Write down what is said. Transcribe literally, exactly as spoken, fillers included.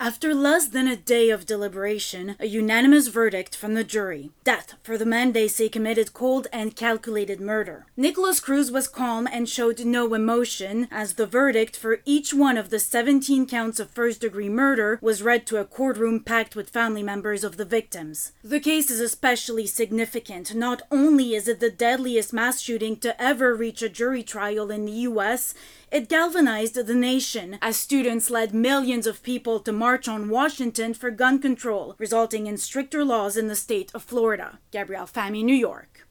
After less than a day of deliberation, a unanimous verdict from the jury. Death for the man they say committed cold and calculated murder. Nikolas Cruz was calm and showed no emotion as the verdict for each one of the seventeen counts of first-degree murder was read to a courtroom packed with family members of the victims. The case is especially significant. Not only is it the deadliest mass shooting to ever reach a jury trial in the U S, it galvanized the nation as students led millions of people to march on Washington for gun control, resulting in stricter laws in the state of Florida. Gabrielle Fahmy, New York.